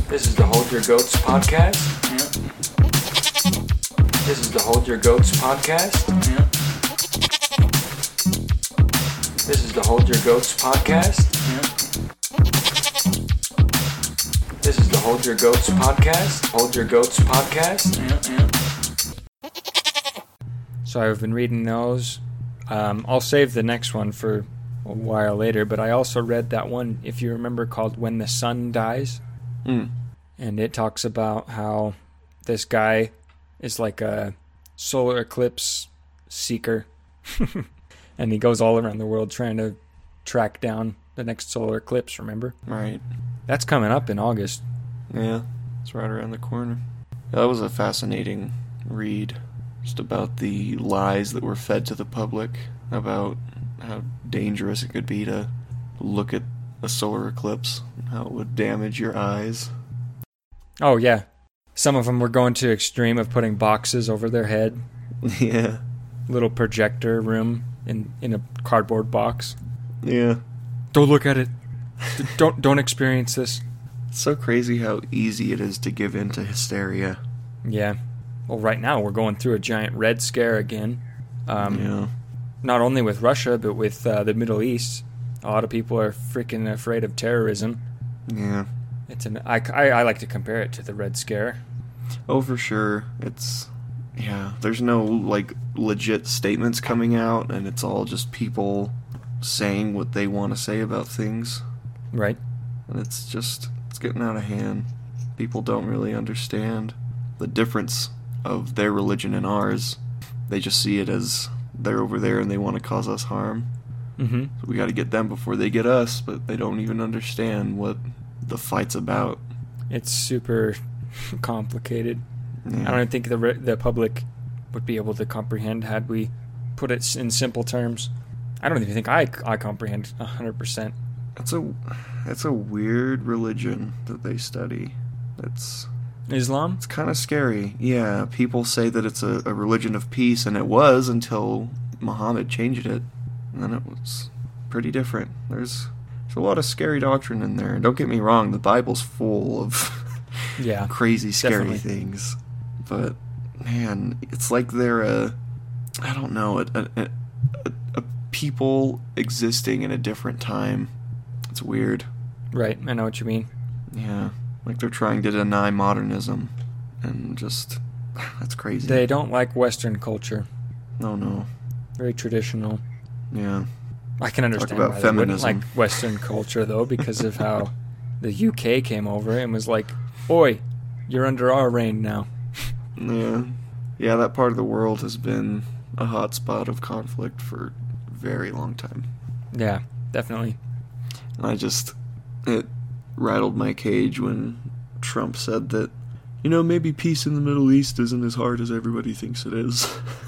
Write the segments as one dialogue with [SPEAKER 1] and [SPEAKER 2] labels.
[SPEAKER 1] This is the Hold Your Goats podcast.
[SPEAKER 2] Yeah.
[SPEAKER 1] This is the Hold Your Goats podcast.
[SPEAKER 2] Yeah.
[SPEAKER 1] This is the Hold Your Goats podcast.
[SPEAKER 2] Yeah.
[SPEAKER 1] This is the Hold Your Goats podcast. Hold Your Goats podcast.
[SPEAKER 2] Yeah.
[SPEAKER 3] So I've been reading those. I'll save the next one for a while later, but I also read that one, if you remember, called When the Sun Dies. And it talks about how this guy is like a solar eclipse seeker. And he goes all around the world trying to track down the next solar eclipse, remember?
[SPEAKER 2] Right.
[SPEAKER 3] That's coming up in August.
[SPEAKER 2] Yeah. It's right around the corner. Yeah, that was a fascinating read. Just about the lies that were fed to the public about how dangerous it could be to look at a solar eclipse, how it would damage your eyes.
[SPEAKER 3] Oh, yeah. Some of them were going to extreme of putting boxes over their head.
[SPEAKER 2] Yeah.
[SPEAKER 3] Little projector room in a cardboard box.
[SPEAKER 2] Yeah.
[SPEAKER 3] Don't look at it. Don't experience this.
[SPEAKER 2] It's so crazy how easy it is to give in to hysteria.
[SPEAKER 3] Yeah. Well, right now we're going through a giant red scare again.
[SPEAKER 2] Yeah.
[SPEAKER 3] Not only with Russia, but with the Middle East. A lot of people are freaking afraid of terrorism.
[SPEAKER 2] Yeah.
[SPEAKER 3] I like to compare it to the Red Scare.
[SPEAKER 2] Oh, for sure. There's no, legit statements coming out, and it's all just people saying what they want to say about things.
[SPEAKER 3] Right.
[SPEAKER 2] And it's getting out of hand. People don't really understand the difference of their religion and ours. They just see it as they're over there and they want to cause us harm.
[SPEAKER 3] Mm-hmm.
[SPEAKER 2] So we got to get them before they get us, but they don't even understand what the fight's about.
[SPEAKER 3] It's super complicated.
[SPEAKER 2] Yeah.
[SPEAKER 3] I don't think the public would be able to comprehend had we put it in simple terms. I don't even think I comprehend 100%.
[SPEAKER 2] It's a weird religion that they study. It's
[SPEAKER 3] Islam?
[SPEAKER 2] kind of scary. Yeah, people say that it's a religion of peace, and it was until Muhammad changed it. And then it was pretty different. There's a lot of scary doctrine in there. Don't get me wrong, the Bible's full of
[SPEAKER 3] Yeah,
[SPEAKER 2] crazy, scary
[SPEAKER 3] definitely.
[SPEAKER 2] things. But, man, it's like they're a people existing in a different time. It's weird.
[SPEAKER 3] Right, I know what you mean.
[SPEAKER 2] Yeah, like they're trying to deny modernism. And just, that's crazy.
[SPEAKER 3] They don't like Western culture.
[SPEAKER 2] No.
[SPEAKER 3] Very traditional.
[SPEAKER 2] Yeah.
[SPEAKER 3] I can understand
[SPEAKER 2] about
[SPEAKER 3] why they wouldn't
[SPEAKER 2] feminism.
[SPEAKER 3] like Western culture, though, because of how the UK came over and was like, "Oi, you're under our reign now."
[SPEAKER 2] Yeah, that part of the world has been a hot spot of conflict for a very long time.
[SPEAKER 3] Yeah, definitely.
[SPEAKER 2] And it rattled my cage when Trump said that, maybe peace in the Middle East isn't as hard as everybody thinks it is.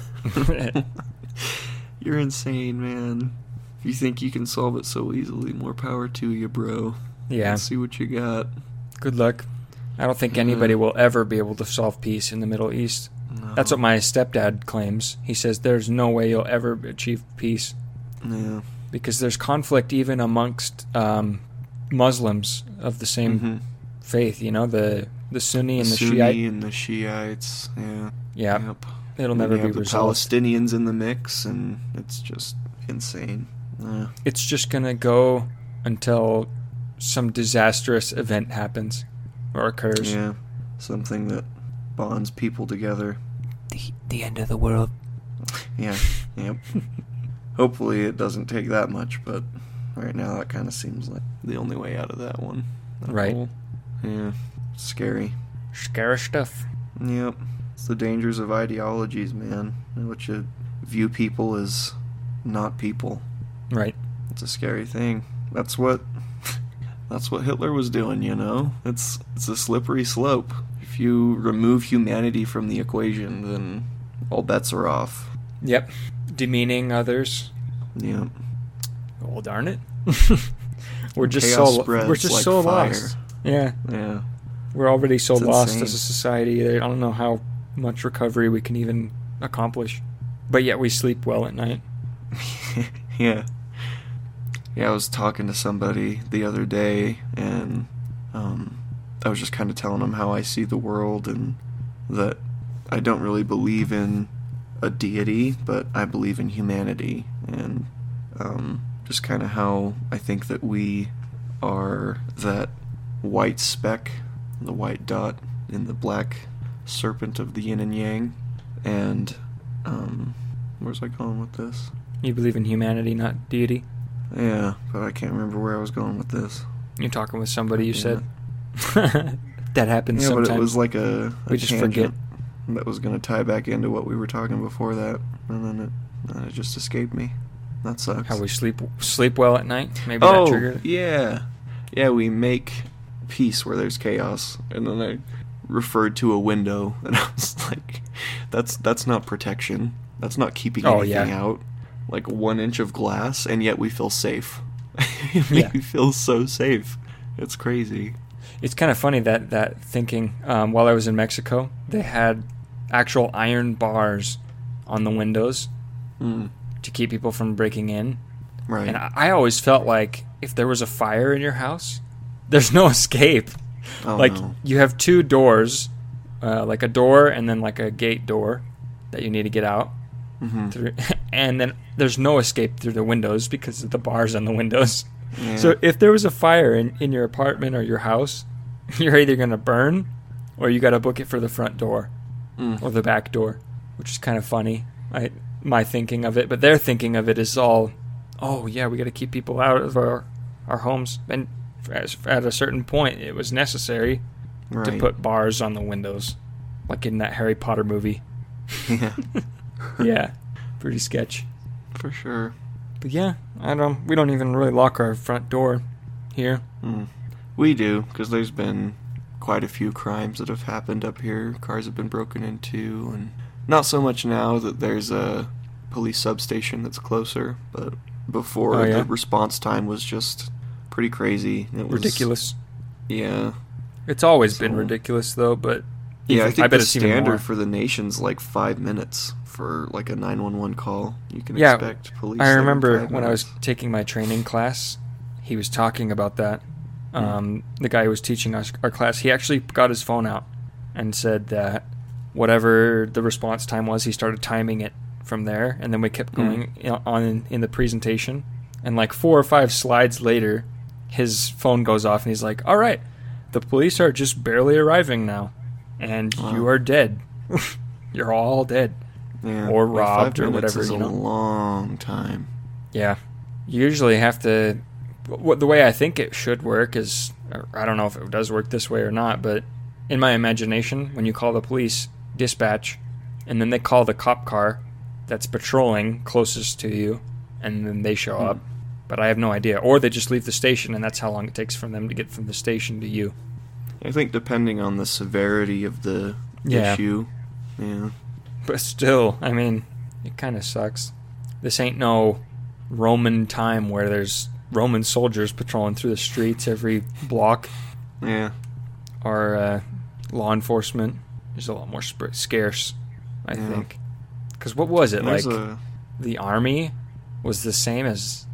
[SPEAKER 2] You're insane, man. If you think you can solve it so easily, more power to you, bro.
[SPEAKER 3] Yeah.
[SPEAKER 2] Let's see what you got.
[SPEAKER 3] Good luck. I don't think anybody will ever be able to solve peace in the Middle East.
[SPEAKER 2] No.
[SPEAKER 3] That's what my stepdad claims. He says there's no way you'll ever achieve peace
[SPEAKER 2] Yeah.
[SPEAKER 3] because there's conflict even amongst Muslims of the same faith. The Sunni and the
[SPEAKER 2] Sunni
[SPEAKER 3] Shiite.
[SPEAKER 2] and the Shiites. Yeah.
[SPEAKER 3] Yeah,
[SPEAKER 2] Yep.
[SPEAKER 3] it'll
[SPEAKER 2] And
[SPEAKER 3] never
[SPEAKER 2] you
[SPEAKER 3] be
[SPEAKER 2] have the
[SPEAKER 3] resolved.
[SPEAKER 2] Palestinians in the mix, and it's just insane.
[SPEAKER 3] It's just gonna go until some disastrous event happens or occurs.
[SPEAKER 2] Yeah, something that bonds people together.
[SPEAKER 3] The end of the world.
[SPEAKER 2] Yeah, yep. Hopefully it doesn't take that much, but right now that kind of seems like the only way out of that one. That
[SPEAKER 3] Right.
[SPEAKER 2] whole- Yeah, scary.
[SPEAKER 3] Scary stuff.
[SPEAKER 2] Yep. It's the dangers of ideologies, man. And what you view people as not people.
[SPEAKER 3] Right.
[SPEAKER 2] It's a scary thing. That's what Hitler was doing, It's a slippery slope. If you remove humanity from the equation, then all bets are off.
[SPEAKER 3] Yep. Demeaning others.
[SPEAKER 2] Yep.
[SPEAKER 3] Well, darn it. We're just
[SPEAKER 2] Chaos
[SPEAKER 3] so
[SPEAKER 2] spreads
[SPEAKER 3] we're just
[SPEAKER 2] like
[SPEAKER 3] so
[SPEAKER 2] fire.
[SPEAKER 3] lost. Yeah.
[SPEAKER 2] Yeah.
[SPEAKER 3] We're already so
[SPEAKER 2] It's
[SPEAKER 3] lost
[SPEAKER 2] insane.
[SPEAKER 3] as a society. I don't know how much recovery we can even accomplish. But yet we sleep well at night.
[SPEAKER 2] Yeah. Yeah, I was talking to somebody the other day, and I was just kind of telling him how I see the world, and that I don't really believe in a deity, but I believe in humanity, and just kind of how I think that we are that white speck, the white dot in the black serpent of the yin and yang. And where's I going with this?
[SPEAKER 3] You believe in humanity, not deity?
[SPEAKER 2] Yeah, but I can't remember where I was going with this.
[SPEAKER 3] You're talking with somebody, you said? That happens sometimes.
[SPEAKER 2] But it was like a
[SPEAKER 3] we just forget.
[SPEAKER 2] That was going to tie back into what we were talking before that, and then it just escaped me. That sucks.
[SPEAKER 3] How we sleep well at night? Maybe that triggered it?
[SPEAKER 2] Yeah, we make peace where there's chaos. And then I referred to a window, and I was like, that's not protection. That's not keeping anything out. Like 1 inch of glass, and yet we feel safe. We feel so safe. It's crazy.
[SPEAKER 3] It's kind of funny that thinking, while I was in Mexico, they had actual iron bars on the windows to keep people from breaking in.
[SPEAKER 2] Right.
[SPEAKER 3] And I always felt like if there was a fire in your house, there's no escape.
[SPEAKER 2] No.
[SPEAKER 3] You have 2 doors, like a door and then like a gate door that you need to get out. Through, and then there's no escape through the windows because of the bars on the windows. Yeah. So if there was a fire in your apartment or your house, you're either going to burn or you got to book it for the front door or the back door, which is kind of funny. My thinking of it, but their thinking of it is all, we got to keep people out of our homes. And at a certain point, it was necessary to put bars on the windows, like in that Harry Potter movie.
[SPEAKER 2] Yeah.
[SPEAKER 3] Yeah, pretty sketch.
[SPEAKER 2] For sure.
[SPEAKER 3] But yeah, we don't even really lock our front door here.
[SPEAKER 2] We do, because there's been quite a few crimes that have happened up here. Cars have been broken into, and not so much now that there's a police substation that's closer, but before the response time was just pretty crazy. It was
[SPEAKER 3] ridiculous.
[SPEAKER 2] Yeah.
[SPEAKER 3] It's always been ridiculous, though, but
[SPEAKER 2] yeah, I think the standard for the nation's like 5 minutes for like a 911 call. You can expect police.
[SPEAKER 3] I remember when I was taking my training class, he was talking about that. The guy who was teaching us our class, he actually got his phone out and said that whatever the response time was, he started timing it from there, and then we kept going on in the presentation. And like 4 or 5 slides later, his phone goes off, and he's like, "All right, the police are just barely arriving now, and you are dead. You're all dead."
[SPEAKER 2] Yeah,
[SPEAKER 3] or robbed or whatever.
[SPEAKER 2] Is a long time.
[SPEAKER 3] Yeah, you usually have to. The way I think it should work is, I don't know if it does work this way or not, but in my imagination, when you call the police dispatch, and then they call the cop car that's patrolling closest to you, and then they show up. But I have no idea, or they just leave the station, and that's how long it takes for them to get from the station to you.
[SPEAKER 2] I think depending on the severity of the issue. Yeah.
[SPEAKER 3] But still, I mean, it kind of sucks. This ain't no Roman time where there's Roman soldiers patrolling through the streets every block.
[SPEAKER 2] Yeah.
[SPEAKER 3] Or law enforcement is a lot more scarce, I think. Because what was it? The army was the same as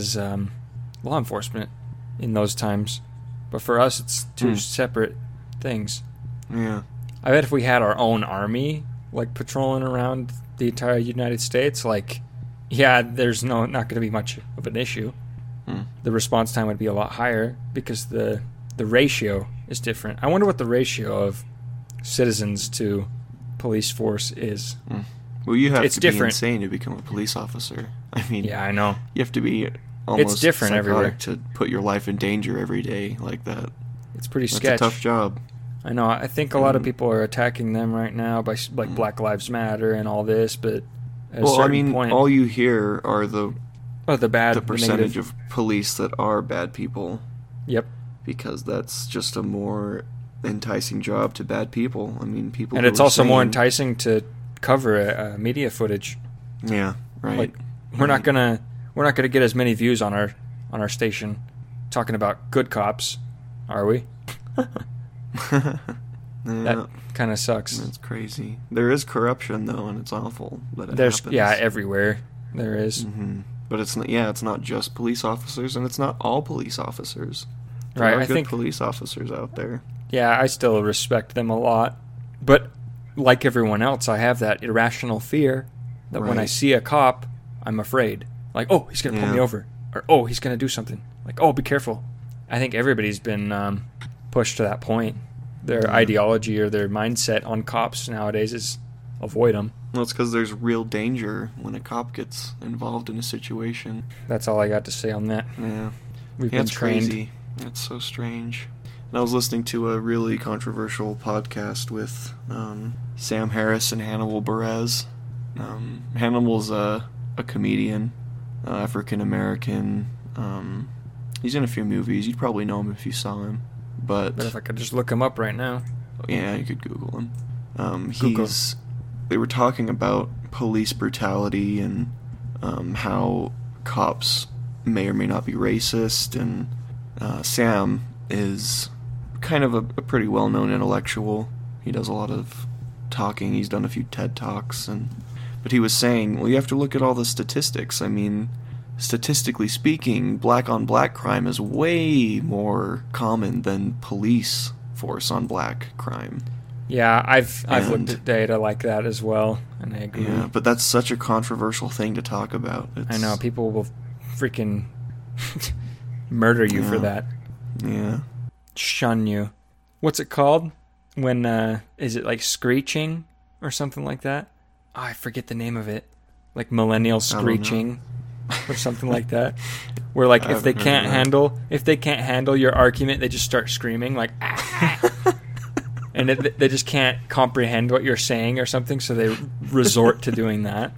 [SPEAKER 3] law enforcement in those times. But for us, it's 2 separate things.
[SPEAKER 2] Yeah.
[SPEAKER 3] I bet if we had our own army, like patrolling around the entire United States, there's not going to be much of an issue. The response time would be a lot higher because the ratio is different. I wonder what the ratio of citizens to police force is.
[SPEAKER 2] Well, you have to be insane to become a police officer. I mean,
[SPEAKER 3] yeah, I know.
[SPEAKER 2] You have to be almost
[SPEAKER 3] it's different everywhere
[SPEAKER 2] to put your life in danger every day like that.
[SPEAKER 3] It's pretty sketch.
[SPEAKER 2] It's a tough job.
[SPEAKER 3] I know. I think a lot of people are attacking them right now by Black Lives Matter and all this, but at a certain point,
[SPEAKER 2] all you hear are the percentage
[SPEAKER 3] of
[SPEAKER 2] police that are bad people.
[SPEAKER 3] Yep.
[SPEAKER 2] Because that's just a more enticing job to bad people. I mean, people.
[SPEAKER 3] And it's also more enticing to cover media footage.
[SPEAKER 2] Yeah. Right.
[SPEAKER 3] Like we're not gonna get as many views on our station talking about good cops, are we? That kind of sucks.
[SPEAKER 2] That's crazy. There is corruption though, and it's awful that it
[SPEAKER 3] happens.
[SPEAKER 2] happens.
[SPEAKER 3] Everywhere there is.
[SPEAKER 2] But it's not just police officers, and it's not all police officers. There
[SPEAKER 3] right,
[SPEAKER 2] are good police officers out there.
[SPEAKER 3] Yeah, I still respect them a lot. But like everyone else, I have that irrational fear that when I see a cop, I'm afraid. Like, oh, he's going to pull me over. Or, oh, he's going to do something. Like, oh, be careful. I think everybody's been pushed to that point. Their ideology or their mindset on cops nowadays is avoid them.
[SPEAKER 2] Well, it's because there's real danger when a cop gets involved in a situation.
[SPEAKER 3] That's all I got to say on that.
[SPEAKER 2] Yeah.
[SPEAKER 3] We've been trained.
[SPEAKER 2] Crazy. It's so strange. And I was listening to a really controversial podcast with Sam Harris and Hannibal Buress. Hannibal's a comedian, African-American. He's in a few movies. You'd probably know him if you saw him. But
[SPEAKER 3] if I could just look him up right now.
[SPEAKER 2] Yeah, you could Google him. They were talking about police brutality and how cops may or may not be racist, and Sam is kind of a pretty well-known intellectual. He does a lot of talking. He's done a few TED Talks, but he was saying, well, you have to look at all the statistics. I mean, statistically speaking, black-on-black crime is way more common than police force on black crime.
[SPEAKER 3] Yeah, I've looked at data like that as well, and I agree.
[SPEAKER 2] Yeah, but that's such a controversial thing to talk about.
[SPEAKER 3] I know, people will freaking murder you for that.
[SPEAKER 2] Yeah.
[SPEAKER 3] Shun you. What's it called? When, is it like screeching or something like that? Oh, I forget the name of it. Like millennial screeching or something like that. Where like if they can't handle your argument, they just start screaming like ah. And they just can't comprehend what you're saying or something, so they resort to doing that.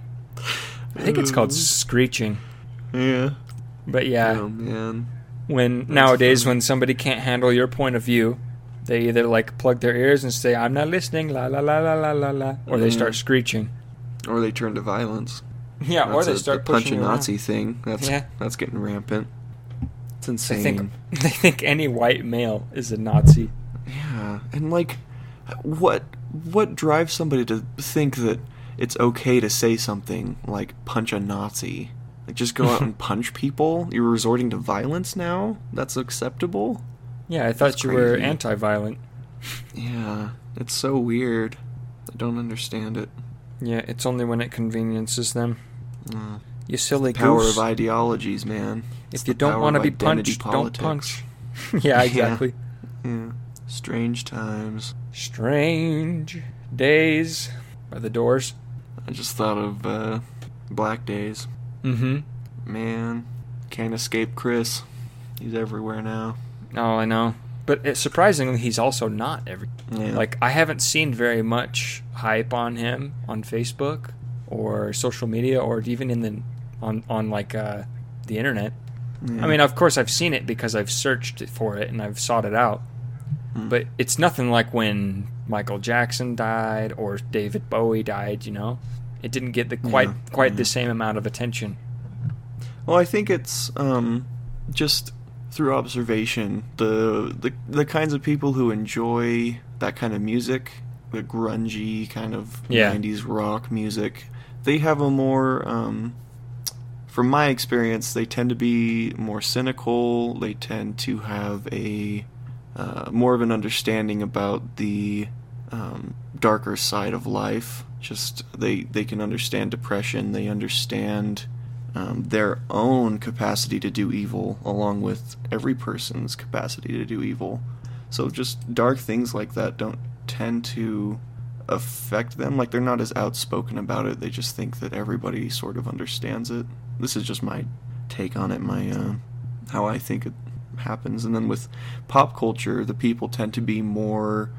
[SPEAKER 3] I think it's called screeching.
[SPEAKER 2] Yeah.
[SPEAKER 3] But yeah.
[SPEAKER 2] Oh, man.
[SPEAKER 3] Nowadays, when somebody can't handle your point of view, they either like plug their ears and say, I'm not listening, la la la la la la la, or they start screeching.
[SPEAKER 2] Or they turn to violence.
[SPEAKER 3] Yeah, or they start pushing
[SPEAKER 2] punch a Nazi thing. That's getting rampant. It's insane.
[SPEAKER 3] They think any white male is a Nazi.
[SPEAKER 2] Yeah, and like, what drives somebody to think that it's okay to say something like punch a Nazi? Like, just go out and punch people? You're resorting to violence now? That's acceptable?
[SPEAKER 3] Yeah, I thought you were anti-violent.
[SPEAKER 2] Yeah, it's so weird. I don't understand it.
[SPEAKER 3] Yeah, it's only when it conveniences them. You silly goose.
[SPEAKER 2] Power of ideologies, man.
[SPEAKER 3] If you don't want to be punched, don't punch. Yeah, exactly.
[SPEAKER 2] Yeah. Strange times.
[SPEAKER 3] Strange days. By the Doors.
[SPEAKER 2] I just thought of Black Days.
[SPEAKER 3] Mm-hmm.
[SPEAKER 2] Man, can't escape Chris. He's everywhere now.
[SPEAKER 3] Oh, I know. But surprisingly, he's also not everywhere.
[SPEAKER 2] Yeah.
[SPEAKER 3] Like, I haven't seen very much hype on him on Facebook or social media or even on the internet. Yeah. I mean, of course, I've seen it because I've searched for it and I've sought it out. But it's nothing like when Michael Jackson died or David Bowie died, you know? It didn't get quite the same amount of attention.
[SPEAKER 2] Well, I think it's just through observation, the kinds of people who enjoy that kind of music, the grungy kind of 90s rock music, they have a more, from my experience, they tend to be more cynical. They tend to have a more of an understanding about the darker side of life. Just they can understand depression. They understand their own capacity to do evil, along with every person's capacity to do evil. So just dark things like that don't tend to affect them. Like, they're not as outspoken about it. They just think that everybody sort of understands it. This is just my take on it, my how I think it happens. And then with pop culture, the people tend to be more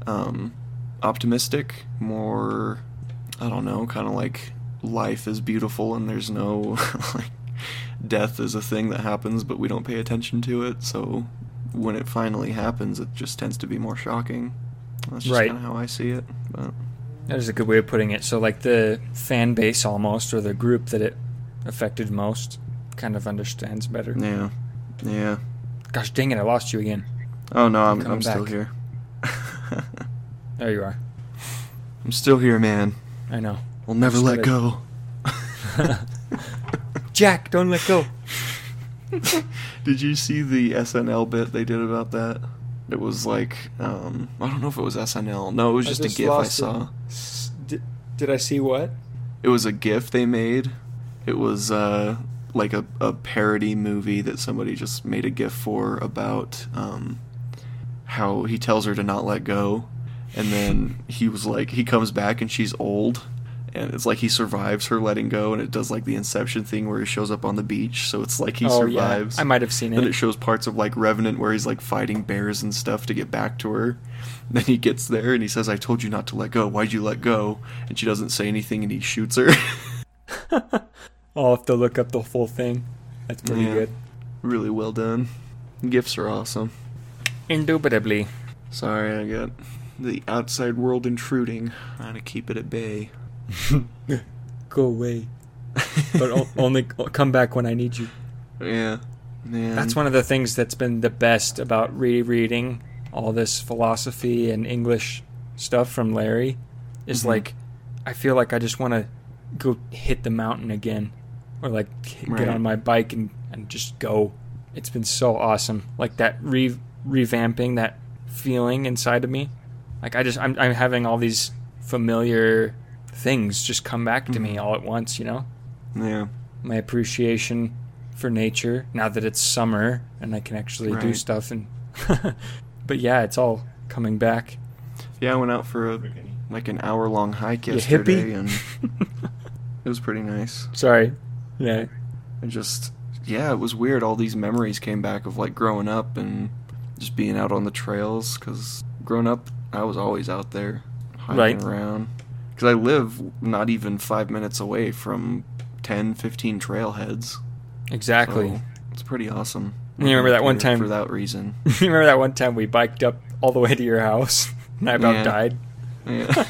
[SPEAKER 2] optimistic, more, I don't know, kind of like life is beautiful and there's no like death is a thing that happens but we don't pay attention to it, so when it finally happens it just tends to be more shocking. That's just kind of how I see it. But
[SPEAKER 3] that is a good way of putting it. So like the fan base almost, or the group that it affected most, kind of understands better.
[SPEAKER 2] Yeah.
[SPEAKER 3] Gosh dang it, I lost you again.
[SPEAKER 2] Oh no, I'm still here.
[SPEAKER 3] There you are.
[SPEAKER 2] I'm still here, man.
[SPEAKER 3] I know.
[SPEAKER 2] We'll never let go.
[SPEAKER 3] Jack, don't let go.
[SPEAKER 2] Did you see the SNL bit they did about that? It was like, I don't know if it was SNL. No, it was just a GIF I saw.
[SPEAKER 3] Did I see what?
[SPEAKER 2] It was a GIF they made. It was like a parody movie that somebody just made a GIF for about how he tells her to not let go. And then he was like, he comes back and she's old. And it's like he survives her letting go, and it does like the Inception thing where he shows up on the beach. So it's like he survives.
[SPEAKER 3] Yeah. I might have seen it.
[SPEAKER 2] And it shows parts of like Revenant where he's like fighting bears and stuff to get back to her. And then he gets there and he says, "I told you not to let go. Why'd you let go?" And she doesn't say anything, and he shoots her.
[SPEAKER 3] I'll have to look up the full thing. That's pretty good.
[SPEAKER 2] Really well done. GIFs are awesome.
[SPEAKER 3] Indubitably.
[SPEAKER 2] Sorry, I got the outside world intruding. Trying to keep it at bay.
[SPEAKER 3] Go away. But only come back when I need you.
[SPEAKER 2] Yeah. Man.
[SPEAKER 3] That's one of the things that's been the best about rereading all this philosophy and English stuff from Larry. Is like, I feel like I just want to go hit the mountain again. Or like get on my bike and just go. It's been so awesome. Like that revamping that feeling inside of me. Like I'm having all these familiar things just come back to me all at once, you know?
[SPEAKER 2] Yeah.
[SPEAKER 3] My appreciation for nature now that it's summer and I can actually do stuff and but yeah, it's all coming back.
[SPEAKER 2] Yeah, I went out for an hour-long hike yesterday and it was pretty nice.
[SPEAKER 3] Sorry. Yeah.
[SPEAKER 2] And just it was weird. All these memories came back of like growing up and just being out on the trails, cuz growing up I was always out there hiking around. Because I live not even 5 minutes away from 10, 15 trailheads.
[SPEAKER 3] Exactly.
[SPEAKER 2] So it's pretty awesome.
[SPEAKER 3] And you remember that one time...
[SPEAKER 2] For that reason.
[SPEAKER 3] You remember that one time we biked up all the way to your house? And I about died?
[SPEAKER 2] Yeah.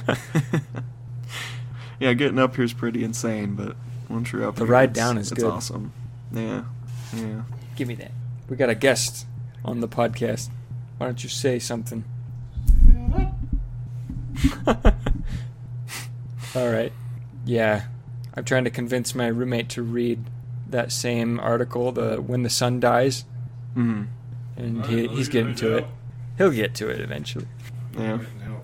[SPEAKER 2] Yeah, getting up here is pretty insane, but once you're up
[SPEAKER 3] the
[SPEAKER 2] here,
[SPEAKER 3] ride down is
[SPEAKER 2] it's
[SPEAKER 3] good.
[SPEAKER 2] Awesome. Yeah. Yeah.
[SPEAKER 3] Give me that. We got a guest on the podcast. Why don't you say something? All right. Yeah. I'm trying to convince my roommate to read that same article, the When the Sun Dies.
[SPEAKER 2] Mm-hmm.
[SPEAKER 3] And he's getting to it. He'll get to it eventually.
[SPEAKER 2] Yeah.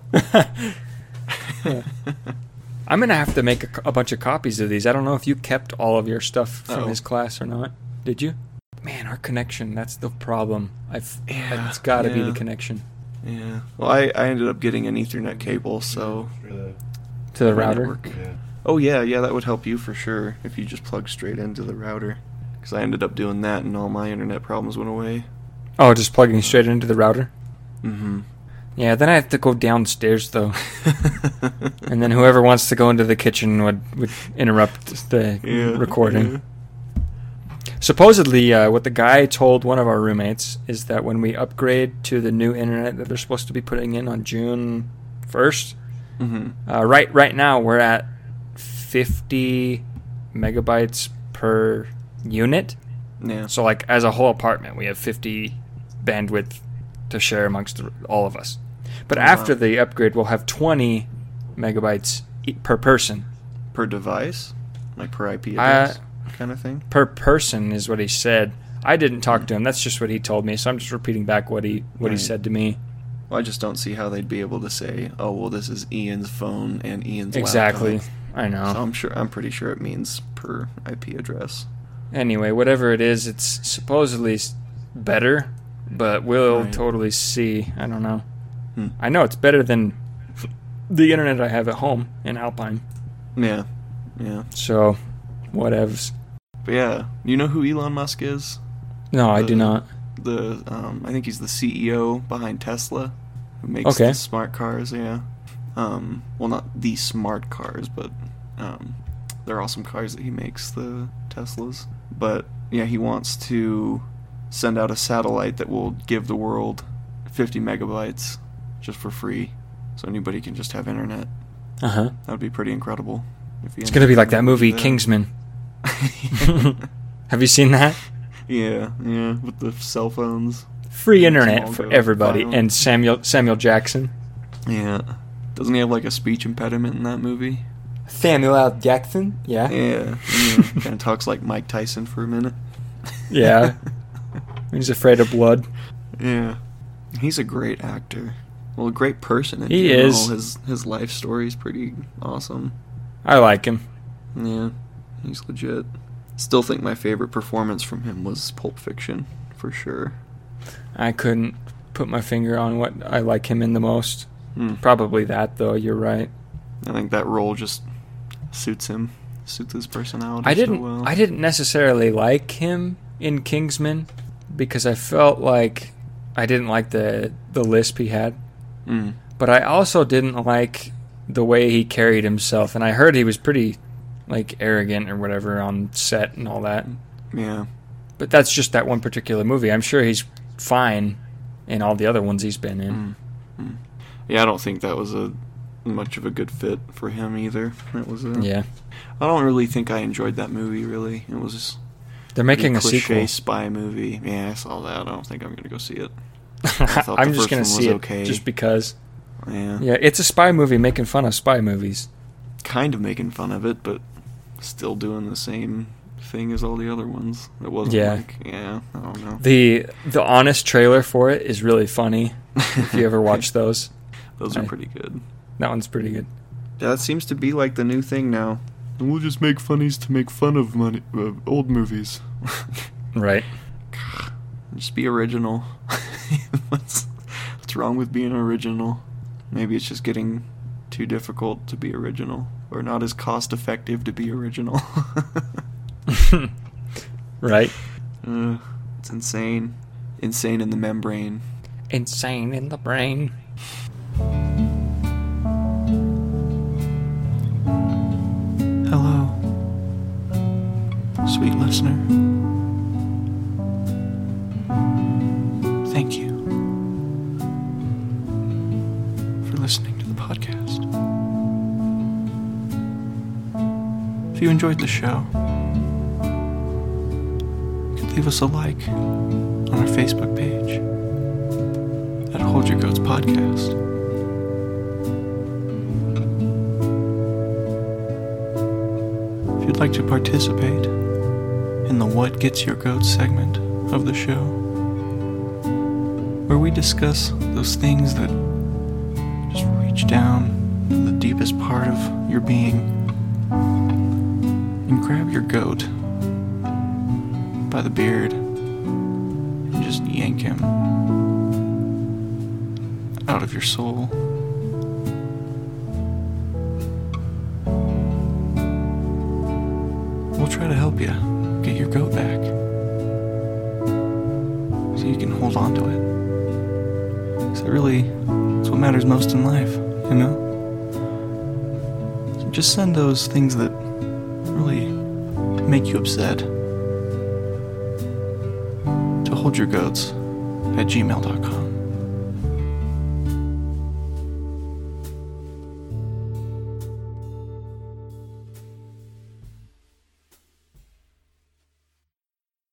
[SPEAKER 3] I'm going to have to make a bunch of copies of these. I don't know if you kept all of your stuff from his class or not. Did you? Man, our connection, that's the problem. It's got to be the connection.
[SPEAKER 2] Yeah. Well, I ended up getting an Ethernet cable, so...
[SPEAKER 3] To the router?
[SPEAKER 2] Yeah. Oh, yeah, that would help you for sure if you just plug straight into the router. Because I ended up doing that and all my internet problems went away.
[SPEAKER 3] Oh, just plugging straight into the router?
[SPEAKER 2] Mm-hmm.
[SPEAKER 3] Yeah, then I have to go downstairs, though. And then whoever wants to go into the kitchen would interrupt the recording. Yeah. Supposedly, what the guy told one of our roommates is that when we upgrade to the new internet that they're supposed to be putting in on June 1st, right now we're at 50 megabytes per unit.
[SPEAKER 2] Yeah.
[SPEAKER 3] So, like, as a whole apartment, we have 50 bandwidth to share amongst all of us. But after the upgrade, we'll have 20 megabytes per person.
[SPEAKER 2] Per device? Like per IP address kind of thing?
[SPEAKER 3] Per person is what he said. I didn't talk to him. That's just what he told me. So I'm just repeating back what he said to me.
[SPEAKER 2] Well, I just don't see how they'd be able to say, "Oh, well, this is Ian's phone and Ian's
[SPEAKER 3] exactly."
[SPEAKER 2] laptop.
[SPEAKER 3] I know.
[SPEAKER 2] So I'm pretty sure it means per IP address.
[SPEAKER 3] Anyway, whatever it is, it's supposedly better, but we'll totally see. I don't know. I know it's better than the internet I have at home in Alpine.
[SPEAKER 2] Yeah.
[SPEAKER 3] So, whatevs.
[SPEAKER 2] But yeah, you know who Elon Musk is?
[SPEAKER 3] No, I do not.
[SPEAKER 2] I think he's the CEO behind Tesla, who makes the smart cars. Yeah. Well, not the smart cars, but they're awesome cars that he makes, the Teslas. But yeah, he wants to send out a satellite that will give the world 50 megabytes just for free, so anybody can just have internet. That would be pretty incredible.
[SPEAKER 3] It's gonna be like that movie Kingsman. Have you seen that?
[SPEAKER 2] Yeah, with the cell phones.
[SPEAKER 3] Free internet for everybody, and Samuel Jackson.
[SPEAKER 2] Yeah. Doesn't he have like a speech impediment in that movie?
[SPEAKER 3] Samuel L. Jackson? Yeah.
[SPEAKER 2] Yeah. Kind of talks like Mike Tyson for a minute.
[SPEAKER 3] Yeah. He's afraid of blood.
[SPEAKER 2] Yeah. He's a great actor. Well, a great person in
[SPEAKER 3] He
[SPEAKER 2] general.
[SPEAKER 3] is.
[SPEAKER 2] His life story is pretty awesome.
[SPEAKER 3] I like him.
[SPEAKER 2] Yeah, he's legit. Still think my favorite performance from him was Pulp Fiction, for sure.
[SPEAKER 3] I couldn't put my finger on what I like him in the most. Probably that, though. You're right.
[SPEAKER 2] I think that role just suits him, suits his personality
[SPEAKER 3] I
[SPEAKER 2] well.
[SPEAKER 3] didn't necessarily like him in Kingsman because I felt like I didn't like the lisp he had. But I also didn't like the way he carried himself, and I heard he was pretty like arrogant or whatever on set and all that.
[SPEAKER 2] Yeah.
[SPEAKER 3] But that's just that one particular movie. I'm sure he's fine in all the other ones he's been in.
[SPEAKER 2] Yeah, I don't think that was much of a good fit for him either. It was
[SPEAKER 3] Yeah.
[SPEAKER 2] I don't really think I enjoyed that movie, really. It was
[SPEAKER 3] They're making a
[SPEAKER 2] cliche
[SPEAKER 3] sequel.
[SPEAKER 2] spy movie. Yeah, I saw that. I don't think I'm going to go see it.
[SPEAKER 3] I'm just going to see it
[SPEAKER 2] okay.
[SPEAKER 3] just because.
[SPEAKER 2] Yeah.
[SPEAKER 3] Yeah, it's a spy movie making fun of spy movies.
[SPEAKER 2] Kind of making fun of it, but still doing the same thing as all the other ones. It wasn't I don't know.
[SPEAKER 3] The honest trailer for it is really funny. If you ever watch those.
[SPEAKER 2] Those are pretty good.
[SPEAKER 3] That one's pretty good.
[SPEAKER 2] Yeah, that seems to be like the new thing now. We'll just make funnies to make fun of old movies.
[SPEAKER 3] Right.
[SPEAKER 2] Just be original. What's wrong with being original? Maybe it's just getting too difficult to be original, or not as cost effective to be original.
[SPEAKER 3] Right.
[SPEAKER 2] It's insane. Insane in the membrane.
[SPEAKER 3] Insane in the brain.
[SPEAKER 2] Hello, sweet listener. Thank you for listening to the podcast. If you enjoyed the show, you could leave us a like on our Facebook page at Hold Your Goats Podcast. If you'd like to participate in the What Gets Your Goats segment of the show, where we discuss those things that just reach down to the deepest part of your being and grab your goat by the beard and just yank him out of your soul. We'll try to help you get your goat back so you can hold on to it. So really, it's what matters most in life, you know? So just send those things that really make you upset to holdyourgoats@gmail.com.